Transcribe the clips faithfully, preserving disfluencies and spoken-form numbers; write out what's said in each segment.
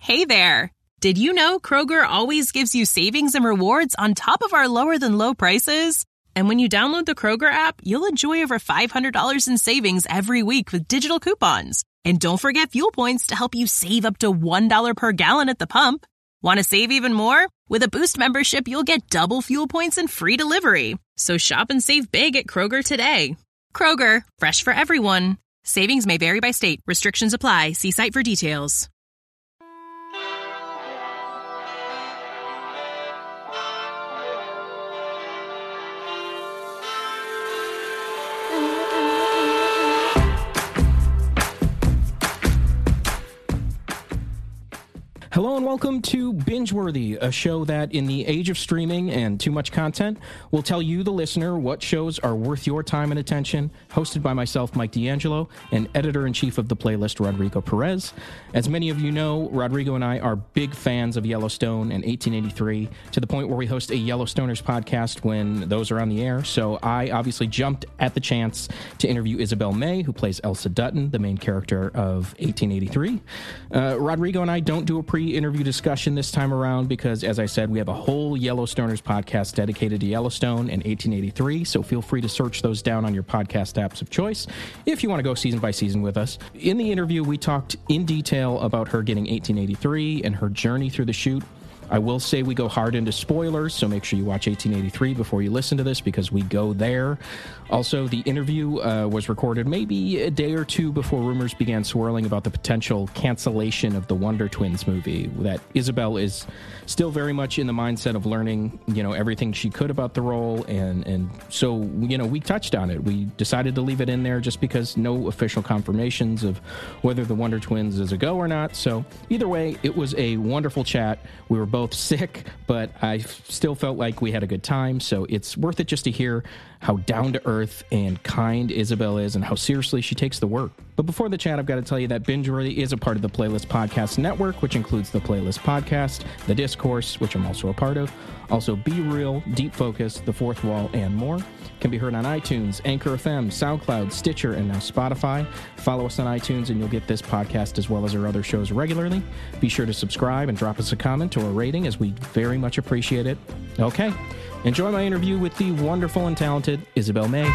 Hey there! Did you know Kroger always gives you savings and rewards on top of our lower than low prices? And when you download the Kroger app, you'll enjoy over five hundred dollars in savings every week with digital coupons. And don't forget fuel points to help you save up to one dollar per gallon at the pump. Want to save even more? With a Boost membership, you'll get double fuel points and free delivery. So shop and save big at Kroger today. Kroger, fresh for everyone. Savings may vary by state. Restrictions apply. See site for details. Hello and welcome to Bingeworthy, a show that, in the age of streaming and too much content, will tell you, the listener, what shows are worth your time and attention, hosted by myself, Mike D'Angelo, and editor-in-chief of the playlist, Rodrigo Perez. As many of you know, Rodrigo and I are big fans of Yellowstone and eighteen eighty-three, to the point where we host a Yellowstoners podcast when those are on the air, so I obviously jumped at the chance to interview Isabel May, who plays Elsa Dutton, the main character of eighteen eighty-three. Uh, Rodrigo and I don't do a pre interview discussion this time around because, as I said, we have a whole Yellowstoners podcast dedicated to Yellowstone and eighteen eighty-three, so feel free to search those down on your podcast apps of choice if you want to go season by season with us. In the interview, we talked in detail about her getting eighteen eighty-three and her journey through the shoot. I will say we go hard into spoilers, so make sure you watch eighteen eighty-three before you listen to this because we go there. Also, the interview uh, was recorded maybe a day or two before rumors began swirling about the potential cancellation of the Wonder Twins movie, that Isabel is still very much in the mindset of learning, you know, everything she could about the role, and, and so, you know, we touched on it. We decided to leave it in there just because no official confirmations of whether the Wonder Twins is a go or not, so either way, it was a wonderful chat. We were both sick, but I still felt like we had a good time, so it's worth it just to hear how down-to-earth and kind Isabel is and how seriously she takes the work. But before the chat, I've got to tell you that Bingeworthy is a part of the Playlist Podcast Network, which includes the Playlist Podcast, The Discourse, which I'm also a part of, also Be Real, Deep Focus, The Fourth Wall, and more. Can be heard on iTunes, Anchor F M, SoundCloud, Stitcher, and now Spotify. Follow us on iTunes and you'll get this podcast as well as our other shows regularly. Be sure to subscribe and drop us a comment or a rating, as we very much appreciate it. Okay, enjoy my interview with the wonderful and talented Isabel May.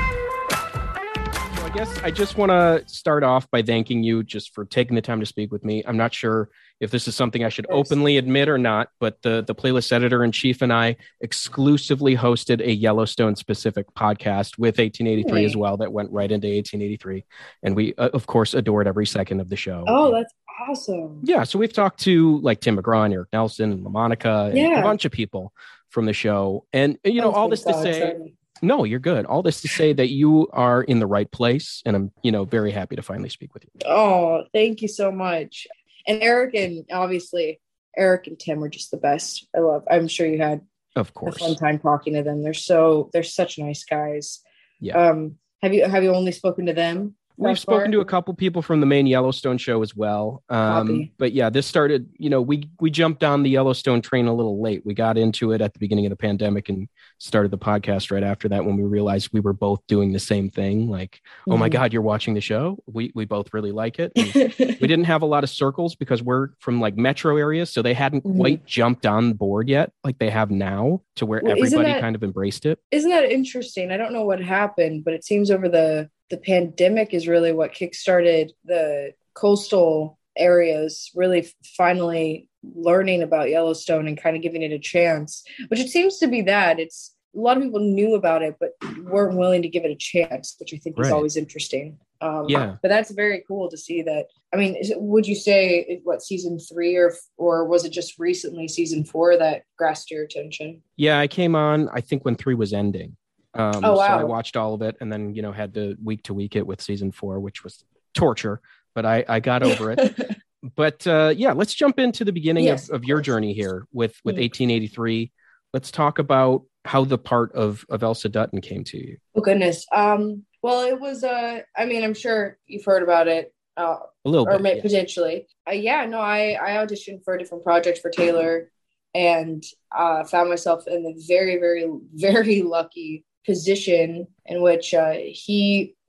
So I guess I just want to start off by thanking you just for taking the time to speak with me. I'm not sure if this is something I should openly admit or not, but the, the playlist editor-in-chief and I exclusively hosted a Yellowstone-specific podcast with eighteen eighty-three hey. as well that went right into eighteen eighty-three. And we, uh, of course, adored every second of the show. Oh, that's awesome. Yeah, so we've talked to like Tim McGraw and Eric Nelson and LaMonica and yeah. a bunch of people from the show. And, you know, oh, all this to say... Exciting. No, you're good. All this to say that you are in the right place, and I'm, you know, very happy to finally speak with you. Oh, thank you so much. And Eric and obviously Eric and Tim are just the best. I love. I'm sure you had of course a fun time talking to them. They're so they're such nice guys. Yeah. Um. Have you have you only spoken to them? We've spoken far? to a couple people from the main Yellowstone show as well. Um, but yeah, this started, you know, we, we jumped on the Yellowstone train a little late. We got into it at the beginning of the pandemic and started the podcast right after that when we realized we were both doing the same thing. Like, mm-hmm. oh my God, you're watching the show. We, we both really like it. We didn't have a lot of circles because we're from like metro areas. So they hadn't mm-hmm. quite jumped on board yet, like they have now, to where well, everybody that, kind of embraced it. Isn't that interesting? I don't know what happened, but it seems over the the pandemic is really what kickstarted the coastal areas really finally learning about Yellowstone and kind of giving it a chance, which it seems to be that it's a lot of people knew about it, but weren't willing to give it a chance, which I think right. is always interesting. Um, yeah. But that's very cool to see that. I mean, is it, would you say what season three or, or was it just recently season four that grasped your attention? Yeah, I came on, I think when three was ending. Um, oh, wow. So I watched all of it and then, you know, had to week to week it with season four, which was torture, but I, I got over it. But uh, yeah, let's jump into the beginning yes, of, of your journey here with, with mm-hmm. eighteen eighty-three. Let's talk about how the part of, of Elsa Dutton came to you. Oh, goodness. Um, well, it was, uh, I mean, I'm sure you've heard about it. Uh, a little or bit. May, yes. Potentially. Uh, yeah, no, I, I auditioned for a different project for Taylor and uh, found myself in the very, very, very lucky position in which uh, he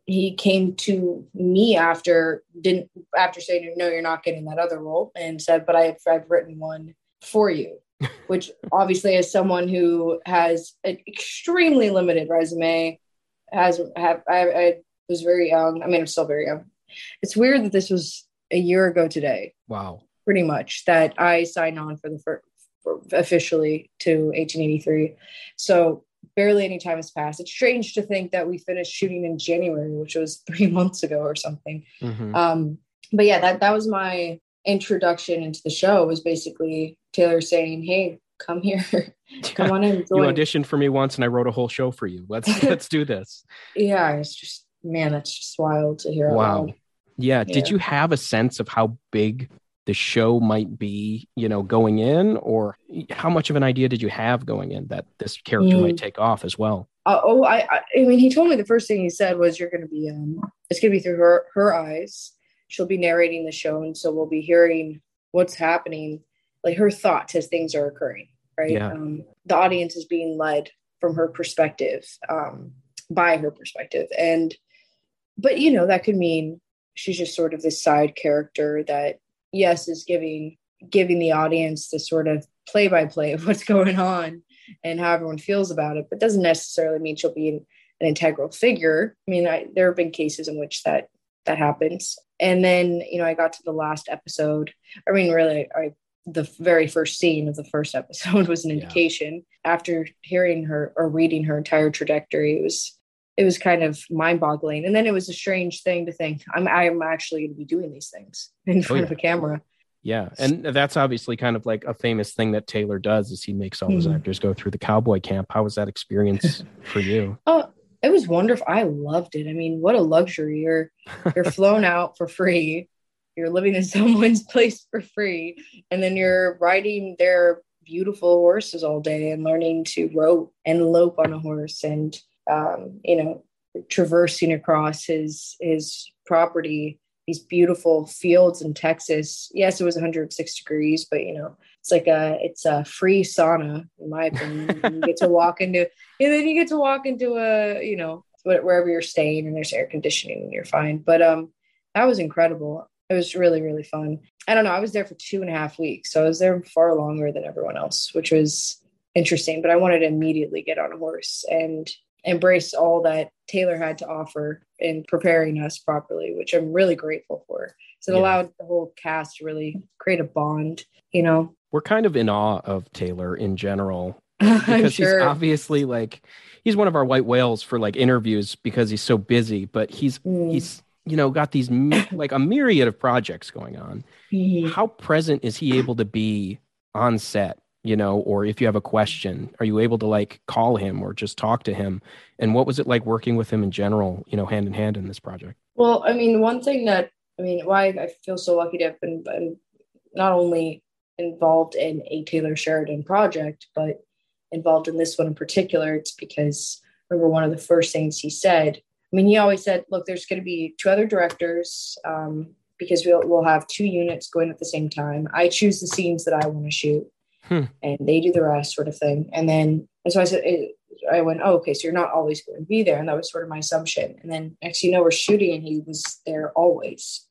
he came to me after didn't after saying, no, you're not getting that other role, and said, but I've, I've written one for you, which obviously as someone who has an extremely limited resume, has have I, I was very young. I mean, I'm still very young. It's weird that this was a year ago today. Wow. Pretty much that I signed on for the first for officially to eighteen eighty-three. So barely any time has passed. It's strange to think that we finished shooting in January, which was three months ago or something. Mm-hmm. Um, but yeah, that, that was my introduction into the show, was basically Taylor saying, hey, come here, come on in. You auditioned for me once and I wrote a whole show for you. Let's, let's do this. Yeah. It's just, man, that's just wild to hear. Wow. Yeah. yeah. Did you have a sense of how big the show might be, you know, going in, or how much of an idea did you have going in that this character mm. might take off as well? Uh, oh, I, I, I mean, he told me the first thing he said was, you're going to be, um, it's going to be through her, her eyes. She'll be narrating the show. And so we'll be hearing what's happening, like her thoughts as things are occurring, right? Yeah. Um, the audience is being led from her perspective, um, by her perspective. And, but you know, that could mean she's just sort of this side character that, yes, is giving giving the audience the sort of play-by-play of what's going on and how everyone feels about it, but doesn't necessarily mean she'll be an, an integral figure. I mean, I, there have been cases in which that that happens. And then, you know, I got to the last episode. I mean, really, I, the very first scene of the first episode was an indication. Yeah. After hearing her or reading her entire trajectory, it was it was kind of mind-boggling. And then it was a strange thing to think, I'm I'm actually going to be doing these things in front oh, yeah. of a camera. Yeah. And that's obviously kind of like a famous thing that Taylor does, is he makes all mm-hmm. his actors go through the cowboy camp. How was that experience for you? Oh, it was wonderful. I loved it. I mean, what a luxury. You're you're flown out for free. You're living in someone's place for free. And then you're riding their beautiful horses all day and learning to rope and lope on a horse and Um, you know, traversing across his his property, these beautiful fields in Texas. Yes, it was one hundred six degrees, but you know, it's like a it's a free sauna, in my opinion. You get to walk into, and then you get to walk into a, you know, wherever you're staying, and there's air conditioning, and you're fine. But um, that was incredible. It was really, really fun. I don't know. I was there for two and a half weeks, so I was there far longer than everyone else, which was interesting. But I wanted to immediately get on a horse and embrace all that Taylor had to offer in preparing us properly, which I'm really grateful for. So it yeah. allowed the whole cast to really create a bond, you know. We're kind of in awe of Taylor in general, because sure. he's obviously like, he's one of our white whales for like interviews because he's so busy, but he's, mm. he's, you know, got these like a myriad of projects going on. Mm-hmm. How present is he able to be on set? You know, or if you have a question, are you able to like call him or just talk to him? And what was it like working with him in general, you know, hand in hand in this project? Well, I mean, one thing that, I mean, why I feel so lucky to have been, been not only involved in a Taylor Sheridan project, but involved in this one in particular, it's because I remember one of the first things he said, I mean, he always said, look, there's going to be two other directors, um, because we'll, we'll have two units going at the same time. I choose the scenes that I want to shoot. Hmm. And they do the rest, sort of thing. And then, and so I said, it, I went, oh, okay, so you're not always going to be there. And that was sort of my assumption. And then next, you know, we're shooting and he was there always.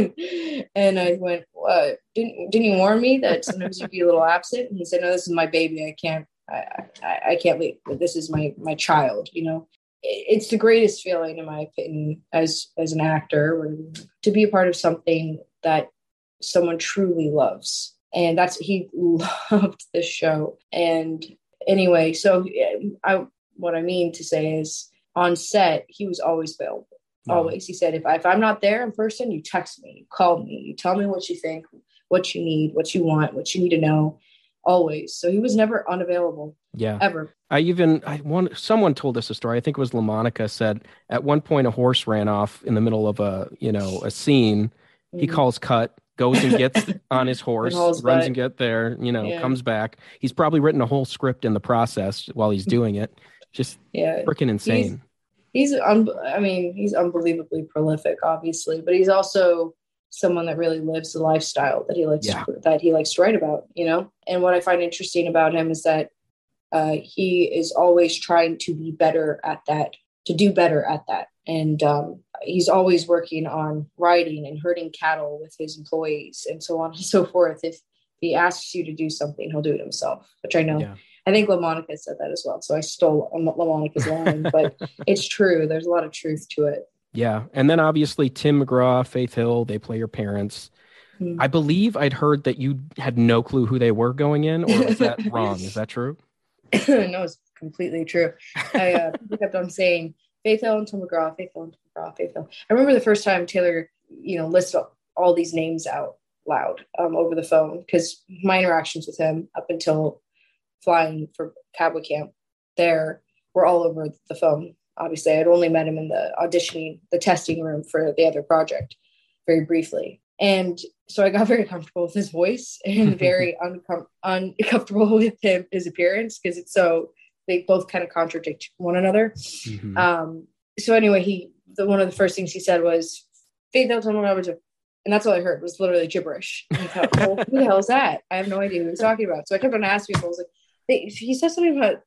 And I went, what? Didn't, didn't you warn me that sometimes you'd be a little absent? And he said, no, this is my baby. I can't, I, I, I can't leave. This is my, my child, you know. It's the greatest feeling, in my opinion, as, as an actor, to be a part of something that someone truly loves. And that's, he loved this show. And anyway, so I, what I mean to say is, on set, he was always available. Wow. Always. He said, if, I, if I'm not there in person, you text me, you call me, you tell me what you think, what you need, what you want, what you need to know. Always. So he was never unavailable. Yeah. Ever. I even, I want, someone told us a story. I think it was LaMonica said at one point a horse ran off in the middle of a, you know, a scene. Mm-hmm. He calls cut, goes and gets on his horse, runs butt. and get there, you know, yeah. comes back. He's probably written a whole script in the process while he's doing it. Just yeah. freaking insane. He's, he's un- I mean, he's unbelievably prolific, obviously, but he's also someone that really lives the lifestyle that he likes yeah. to, that he likes to write about, you know. And what I find interesting about him is that uh, he is always trying to be better at that, to do better at that. and um, he's always working on riding and herding cattle with his employees and so on and so forth. If he asks you to do something, he'll do it himself, which I know. Yeah. I think LaMonica said that as well. So I stole LaMonica's line, but it's true. There's a lot of truth to it. Yeah. And then obviously Tim McGraw, Faith Hill, they play your parents. Mm-hmm. I believe I'd heard that you had no clue who they were going in, or was that wrong? Is that true? No, it's completely true. I uh, kept on saying Faith Hill and Tim McGraw, Faith Hill and Tim McGraw, Faith Hill. I remember the first time Taylor, you know, listed all these names out loud um, over the phone, because my interactions with him up until flying for Cowboy Camp there were all over the phone. Obviously, I'd only met him in the auditioning, the testing room for the other project very briefly. And so I got very comfortable with his voice and very uncom- uncomfortable with him, his appearance, because it's so, they both kind of contradict one another. Mm-hmm. Um, so anyway, he, the, one of the first things he said was, Faith Hill, and that's all I heard was literally gibberish. And I thought, well, who the hell is that? I have no idea who he's talking about. So I kept on asking people, I was like, they, he said something about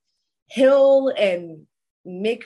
Hill and Mick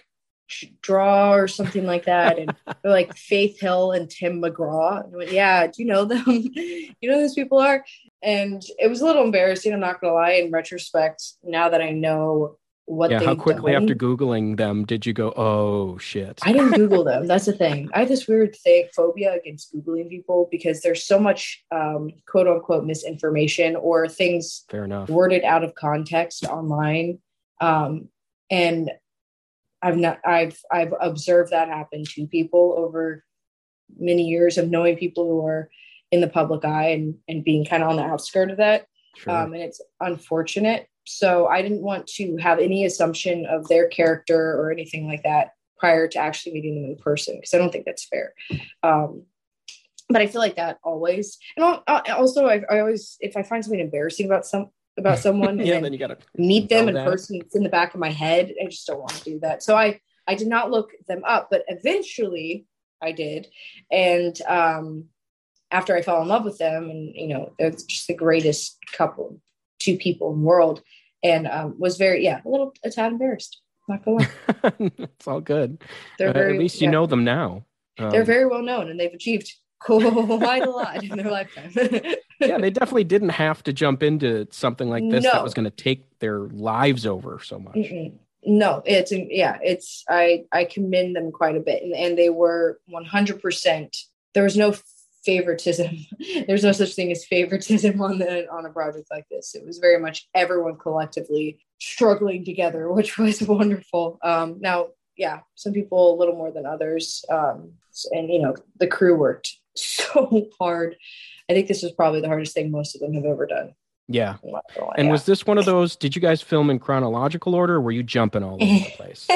Draw or something like that, and they're like Faith Hill and Tim McGraw. And I went, yeah, do you know them? You know who these people are? And it was a little embarrassing, I'm not gonna lie, in retrospect, now that I know what yeah they've how quickly done. After Googling them did you go, oh shit? I didn't Google them. That's the thing. I have this weird thing, phobia against Googling people, because there's so much um quote unquote misinformation or things fair enough worded out of context online. Um and I've not, I've, I've observed that happen to people over many years of knowing people who are in the public eye and, and being kind of on the outskirt of that. Sure. Um, and it's unfortunate. So I didn't want to have any assumption of their character or anything like that prior to actually meeting them in person, because I don't think that's fair. Um, but I feel like that always, and also I, I always, if I find something embarrassing about some, about someone and yeah, then, then you gotta meet them in that. person, it's in the back of my head. I just don't want to do that. So I, I did not look them up, but eventually I did. And um, after I fell in love with them, and, you know, they're just the greatest couple, two people in the world, and um, was very, yeah, a little, a tad embarrassed. Not gonna lie. It's all good. They're uh, very, at least you yeah, know them now. Um, they're very well known, and they've achieved quite a lot in their lifetime. Yeah, they definitely didn't have to jump into something like this no. that was going to take their lives over so much. Mm-mm. No, it's, yeah, it's, I, I commend them quite a bit. And, and they were one hundred percent, there was no favoritism. There's no such thing as favoritism on the, on a project like this. It was very much everyone collectively struggling together, which was wonderful. Um, now, yeah, some people a little more than others. Um, and, you know, the crew worked so hard. I think this was probably the hardest thing most of them have ever done. Yeah. And yeah. was this one of those, did you guys film in chronological order, or were you jumping all over the place?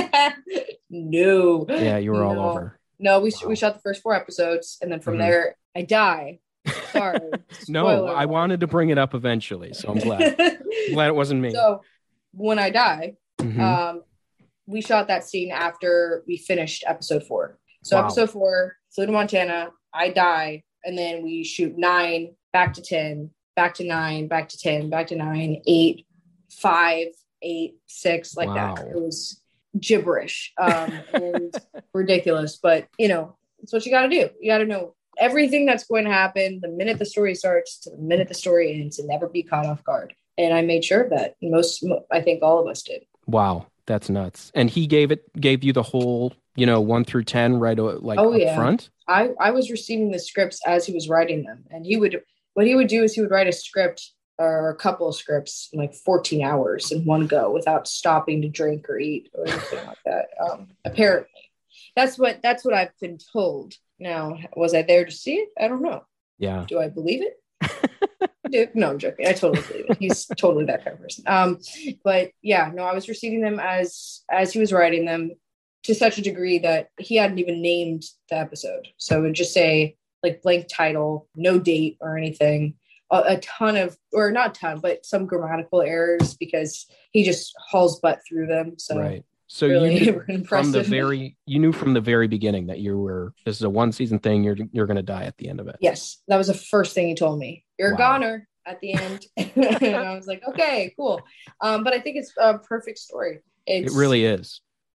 No. Yeah, you were no. all over. No, we wow. we shot the first four episodes, and then from mm-hmm. there, I die. Sorry. No, I wanted to bring it up eventually, so I'm glad. I'm glad it wasn't me. So when I die, mm-hmm. um, we shot that scene after we finished episode four. So wow. episode four, flew to Montana, I die, and then we shoot nine, back to ten, back to nine, back to ten, back to nine, eight, five, eight, six, like wow. that. It was gibberish, um, and ridiculous, but you know, it's what you got to do. You got to know everything that's going to happen the minute the story starts to the minute the story ends, and never be caught off guard. And I made sure of that. Most, I think all of us did. Wow. That's nuts. And he gave it, gave you the whole, you know, one through ten, right? Like oh, up yeah. front. I, I was receiving the scripts as he was writing them. And he would, what he would do is he would write a script or a couple of scripts in like fourteen hours in one go without stopping to drink or eat or anything like that. Um, apparently that's what, that's what I've been told. Now, was I there to see it? I don't know. Yeah. Do I believe it? No, I'm joking. I totally believe it. He's totally that kind of person. Um, but yeah, no, I was receiving them as as he was writing them to such a degree that he hadn't even named the episode. So it would just say like blank title, no date or anything. A, a ton of, or not a ton, but some grammatical errors because he just hauls butt through them. So right. So really you knew from the very, you knew from the very beginning that you were, this is a one season thing. You're, you're going to die at the end of it. Yes. That was the first thing he told me. You're wow. a goner at the end. And I was like, okay, cool. Um, but I think it's a perfect story. It's, it really is.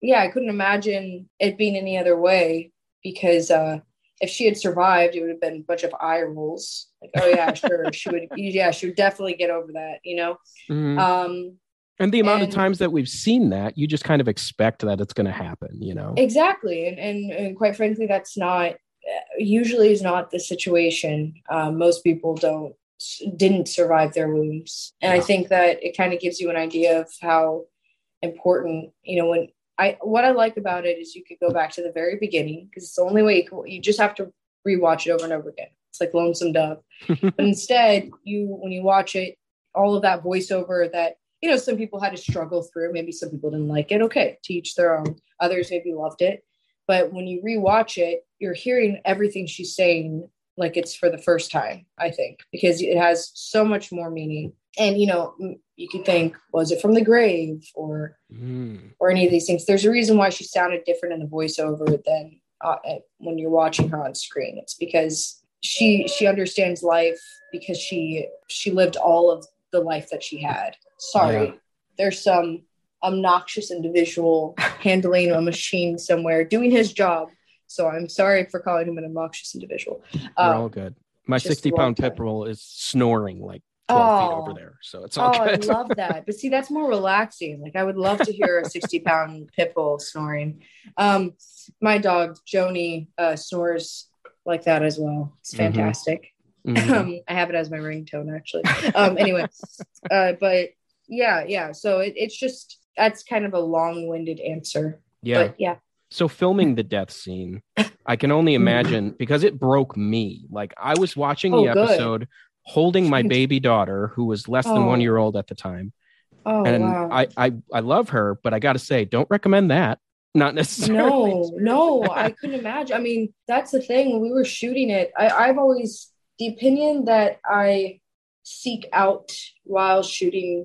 yeah, I couldn't imagine it being any other way because uh, if she had survived, it would have been a bunch of eye rolls. Like, oh yeah, sure, she would. Yeah, she would definitely get over that. You know. Mm. Um, and the amount and, of times that we've seen that, you just kind of expect that it's going to happen. You know. Exactly, and, and and quite frankly, that's not usually is not the situation. Um, most people don't didn't survive their wounds, and yeah. I think that it kind of gives you an idea of how important, you know, when I, what I like about it is you could go back to the very beginning because it's the only way you can, you just have to rewatch it over and over again. It's like Lonesome Dove. But instead you, when you watch it, all of that voiceover that, you know, some people had to struggle through, maybe some people didn't like it. Okay. To each their own. Others maybe loved it. But when you rewatch it, you're hearing everything she's saying like it's for the first time, I think, because it has so much more meaning. And, you know, you could think, was it from the grave or mm. or any of these things? There's a reason why she sounded different in the voiceover than uh, when you're watching her on screen. It's because she she understands life because she she lived all of the life that she had. Sorry, yeah. There's some obnoxious individual handling a machine somewhere doing his job. So I'm sorry for calling him an obnoxious individual. Um, We're all good. My sixty pound pit bull is snoring like twelve oh, feet over there. So it's all oh, good. I love that. But see, that's more relaxing. Like I would love to hear a sixty pound pit bull snoring. Um, my dog, Joni, uh, snores like that as well. It's fantastic. Mm-hmm. Um, I have it as my ringtone actually. Um, anyway, uh, but yeah, yeah. So it, it's just, that's kind of a long winded answer. Yeah. But yeah. So filming the death scene, I can only imagine because it broke me. Like I was watching the oh, episode good. holding my baby daughter who was less than oh. one year old at the time. Oh, and wow. I, I, I love her, but I got to say, don't recommend that. Not necessarily. No, no, I couldn't imagine. I mean, that's the thing. When we were shooting it, I, I've always, the opinion that I seek out while shooting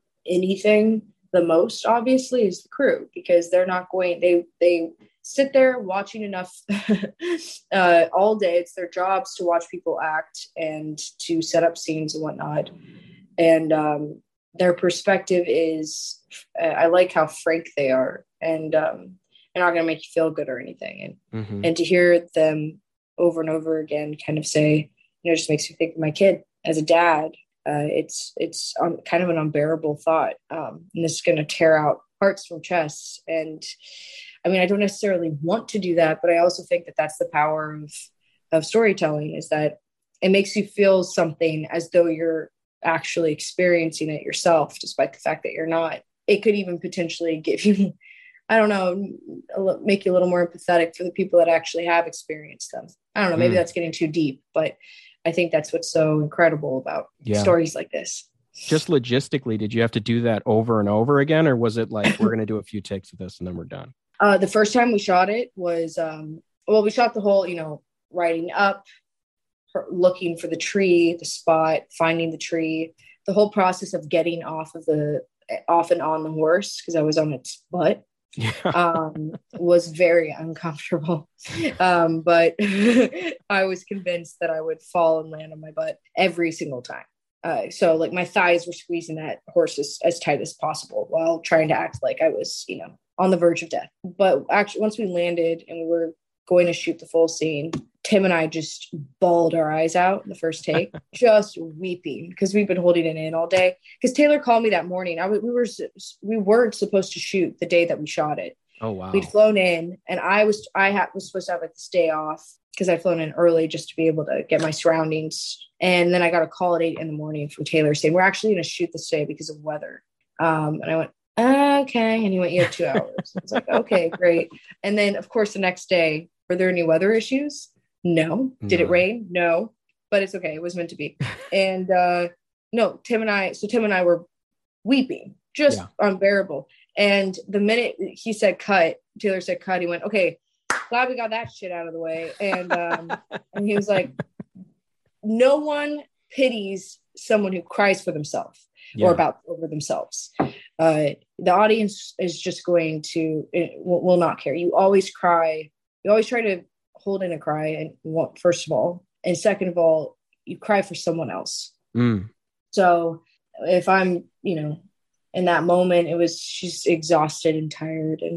anything the most, obviously, is the crew, because they're not going, they, they sit there watching enough uh, all day. It's their jobs to watch people act and to set up scenes and whatnot. And um, their perspective is, uh, I like how frank they are. And um, they're not going to make you feel good or anything. And mm-hmm. and to hear them over and over again kind of say, you know, just makes me think of my kid as a dad. Uh, it's it's um, kind of an unbearable thought. Um, and this is going to tear out hearts from chests. And I mean, I don't necessarily want to do that, but I also think that that's the power of, of storytelling, is that it makes you feel something as though you're actually experiencing it yourself, despite the fact that you're not. It could even potentially give you, I don't know, make you a little more empathetic for the people that actually have experienced them. I don't know, maybe mm. that's getting too deep, but I think that's what's so incredible about yeah. stories like this. Just logistically, did you have to do that over and over again? Or was it like, we're going to do a few takes of this and then we're done? Uh, the first time we shot it was, um, well, we shot the whole, you know, riding up, looking for the tree, the spot, finding the tree, the whole process of getting off of the, off and on the horse, because I was on its butt. Yeah. um, was very uncomfortable. Um, but I was convinced that I would fall and land on my butt every single time. Uh, so like my thighs were squeezing that horse as, as tight as possible while trying to act like I was, you know, on the verge of death. But actually, once we landed and we were going to shoot the full scene, Tim and I just bawled our eyes out in the first take, just weeping, because we've been holding it in all day. Because Taylor called me that morning. I w- we were we weren't supposed to shoot the day that we shot it. Oh wow! We'd flown in, and I was I ha- was supposed to have like this day off because I'd flown in early just to be able to get my surroundings. And then I got a call at eight in the morning from Taylor saying, we're actually going to shoot this day because of weather. Um, and I went, okay. And he went, you have two hours. I was like, okay, great. And then of course the next day, were there any weather issues? No. Did no. it rain? No, but it's okay. It was meant to be. And uh, no, Tim and I, so Tim and I were weeping, just yeah. unbearable. And the minute he said cut, Taylor said cut, he went, okay, glad we got that shit out of the way. And um, and he was like, no one pities someone who cries for themselves yeah. or about over themselves. Uh, the audience is just going to, will, will not care. You always cry. You always try to hold in a cry, and want, first of all, and second of all, you cry for someone else. Mm. So if I'm, you know, in that moment, it was she's exhausted and tired, and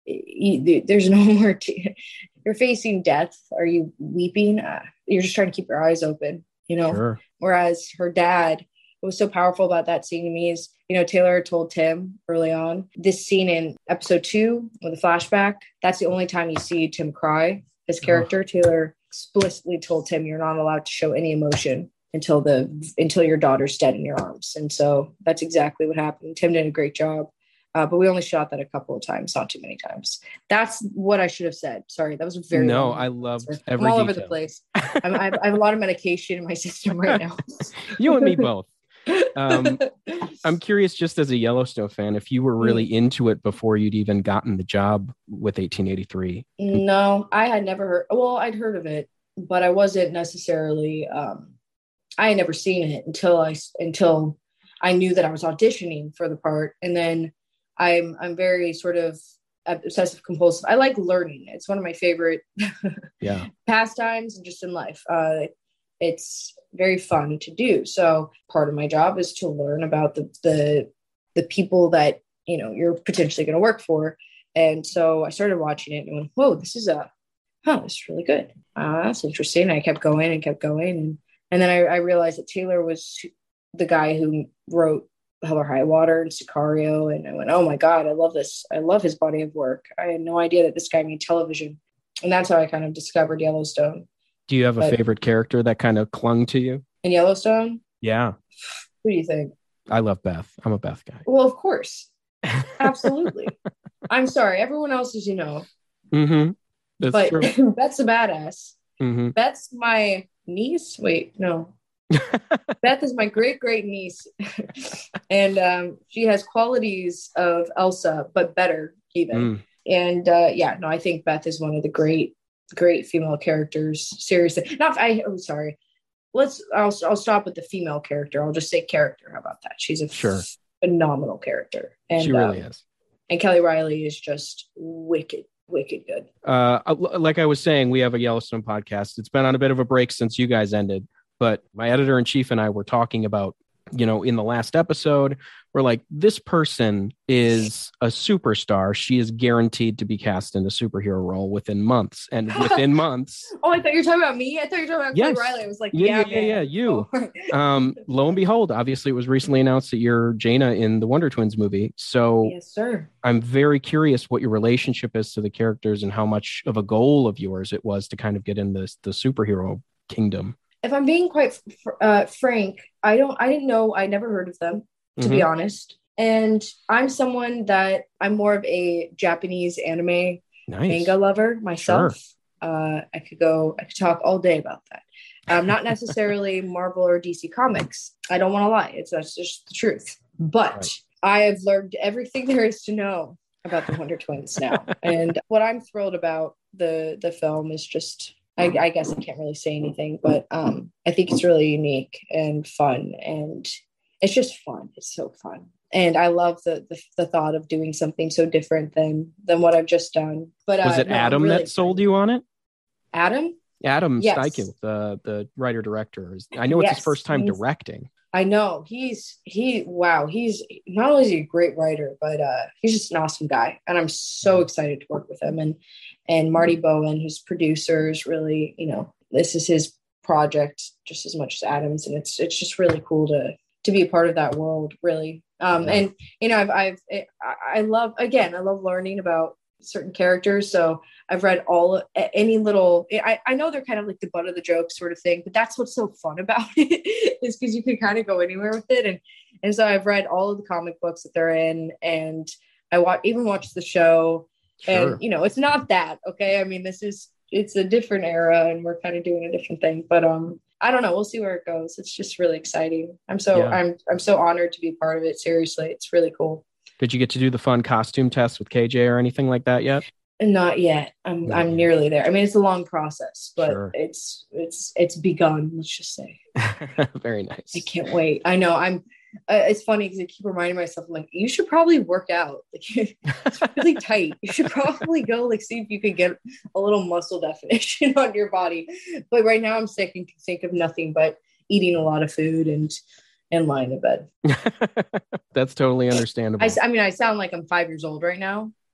you, there's no more. T- you're facing death. Are you weeping? Uh, you're just trying to keep your eyes open, you know? Sure. Whereas her dad, what was so powerful about that scene to me is, you know, Taylor told Tim early on, this scene in episode two with the flashback, that's the only time you see Tim cry. His character, oh. Taylor explicitly told Tim, you're not allowed to show any emotion until the until your daughter's dead in your arms. And so that's exactly what happened. Tim did a great job. Uh, but we only shot that a couple of times, not too many times. That's what I should have said. Sorry, that was a very no. I loved answer. every I'm all detail. over the place. I'm, I, have, I have a lot of medication in my system right now. You and me both. Um, I'm curious, just as a Yellowstone fan, if you were really mm. into it before you'd even gotten the job with eighteen eighty-three. No, I had never heard. Well, I'd heard of it, but I wasn't necessarily. Um, I had never seen it until I until I knew that I was auditioning for the part, and then. I'm I'm very sort of obsessive compulsive. I like learning. It's one of my favorite yeah. pastimes and just in life. Uh, it's very fun to do. So part of my job is to learn about the the the people that, you know, you're potentially going to work for. And so I started watching it and went, whoa, this is a, huh, this is really good. Uh, that's interesting. I kept going and kept going. And, and then I, I realized that Taylor was the guy who wrote Hell or High Water and Sicario, and I went, oh my God, I love this. I love his body of work. I had no idea that this guy made television. And that's how I kind of discovered Yellowstone. Do you have a but, favorite character that kind of clung to you? In Yellowstone? Yeah. Who do you think? I love Beth. I'm a Beth guy. Well, of course. Absolutely. I'm sorry. Everyone else is, you know. Mm-hmm. That's but true. Beth's a badass. Mm-hmm. Beth's my niece. Wait, no. Beth is my great great niece, and um, she has qualities of Elsa, but better even. Mm. And uh, yeah, no, I think Beth is one of the great, great female characters. Seriously, not I. Oh, sorry. Let's. I'll. I'll stop with the female character. I'll just say character. How about that? She's a sure. f- phenomenal character, and she really um, is. And Kelly Riley is just wicked. Wicked good. Uh, like I was saying, we have a Yellowstone podcast. It's been on a bit of a break since you guys ended. But my editor in chief and I were talking about, you know, in the last episode, we're like, this person is a superstar. She is guaranteed to be cast in a superhero role within months. And within months. Oh, I thought you were talking about me. I thought you were talking about yes. Kelly Riley. I was like, yeah, yeah, yeah, yeah, yeah, you. um, lo and behold, obviously, it was recently announced that you're Jaina in the Wonder Twins movie. So yes, sir. I'm very curious what your relationship is to the characters and how much of a goal of yours it was to kind of get in this the superhero kingdom. If I'm being quite uh, frank, I don't, I didn't know, I never heard of them, to mm-hmm. be honest. And I'm someone that I'm more of a Japanese anime nice. manga lover myself. Sure. Uh, I could go, I could talk all day about that. Um, not necessarily Marvel or D C Comics. I don't want to lie. It's that's just the truth. But right. I have learned everything there is to know about the Wonder Twins now. And what I'm thrilled about the the film is just, I, I guess I can't really say anything, but um, I think it's really unique and fun, and it's just fun. It's so fun, and I love the the, the thought of doing something so different than than what I've just done. But was uh, it no, Adam really that sold you on it? Adam? Adam yes. Steichen, the the writer director. I know it's yes, his first time directing. I know he's he wow he's not only is he a great writer, but uh he's just an awesome guy, and I'm so excited to work with him. And and Marty Bowen, who's producer, is really, you know, this is his project just as much as Adam's, and it's it's just really cool to to be a part of that world, really. Um and you know I've I've I love again I love learning about certain characters, so I've read all any little I, I know they're kind of like the butt of the joke sort of thing, but that's what's so fun about it is because you can kind of go anywhere with it. And and so I've read all of the comic books that they're in, and I watch even watched the show. Sure. And you know, it's not that okay. I mean, this is it's a different era, and we're kind of doing a different thing. But um, I don't know. We'll see where it goes. It's just really exciting. I'm so yeah. I'm I'm so honored to be part of it. Seriously, it's really cool. Did you get to do the fun costume test with K J or anything like that yet? Not yet. I'm yeah. I'm nearly there. I mean, it's a long process, but sure. it's it's it's begun. Let's just say. Very nice. I can't wait. I know. I'm. Uh, it's funny because I keep reminding myself, I'm like, you should probably work out. Like, it's really tight. You should probably go like see if you could get a little muscle definition on your body. But right now, I'm sick and can think of nothing but eating a lot of food and and lying in bed. That's totally understandable. I, I mean, I sound like I'm five years old right now.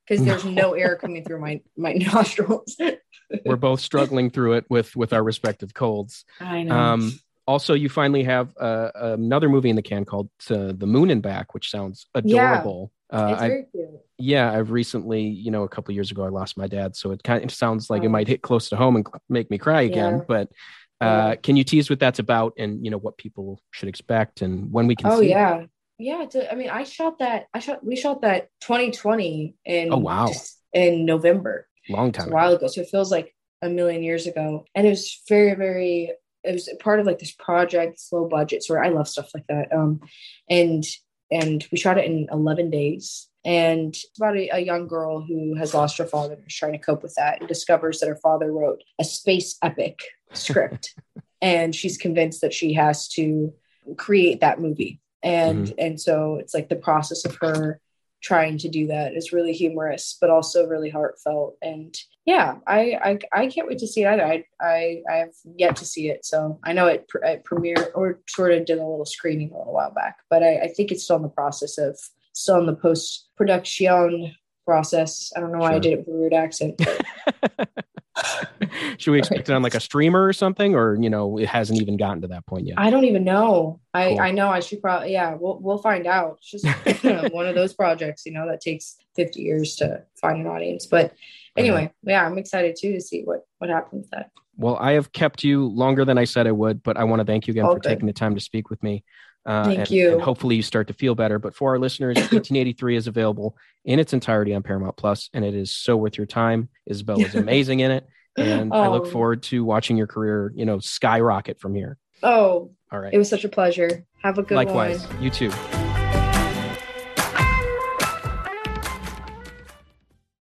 because there's no air coming through my my nostrils. We're both struggling through it with with our respective colds. I know. Um, also, you finally have uh, another movie in the can called uh, The Moon and Back, which sounds adorable. Yeah, uh, it's very cute. Yeah, I've recently, you know, a couple of years ago, I lost my dad, so it kind of sounds like Oh. it might hit close to home and make me cry again. Yeah. But uh, can you tease what that's about, and you know what people should expect, and when we can Oh see it? yeah, yeah. To, I mean, I shot that. I shot. We shot that twenty twenty in Oh, wow. in November. Long It's time a ago. while ago, so it feels like a million years ago. And it was very, very. It was part of like this project, slow budget. So I love stuff like that. Um, and and we shot it in eleven days. And it's about a, a young girl who has lost her father and is trying to cope with that and discovers that her father wrote a space epic script. And she's convinced that she has to create that movie. And Mhm. and so it's like the process of her trying to do that is really humorous, but also really heartfelt. And yeah, I I, I can't wait to see it either. I, I I have yet to see it. So I know it, pre- it premiered or sort of did a little screening a little while back, but I, I think it's still in the process of still in the post production process. I don't know why Sure. I did it with a weird accent. But Should we expect it on like a streamer or something, or you know, it hasn't even gotten to that point yet? I don't even know. I, Cool. I know I should probably, yeah, we'll, we'll find out. It's just one of those projects, you know, that takes fifty years to find an audience. But anyway, yeah, I'm excited too to see what, what happens with that. Well, I have kept you longer than I said I would, but I want to thank you again All for good. taking the time to speak with me. Uh, Thank and, you. and hopefully you start to feel better. But for our listeners, eighteen eighty-three is available in its entirety on Paramount Plus, and it is so worth your time. Isabella is amazing in it, and I look Oh. forward to watching your career, you know, skyrocket from here. Oh, All right. it was such a pleasure. Have a good Likewise. one. You too.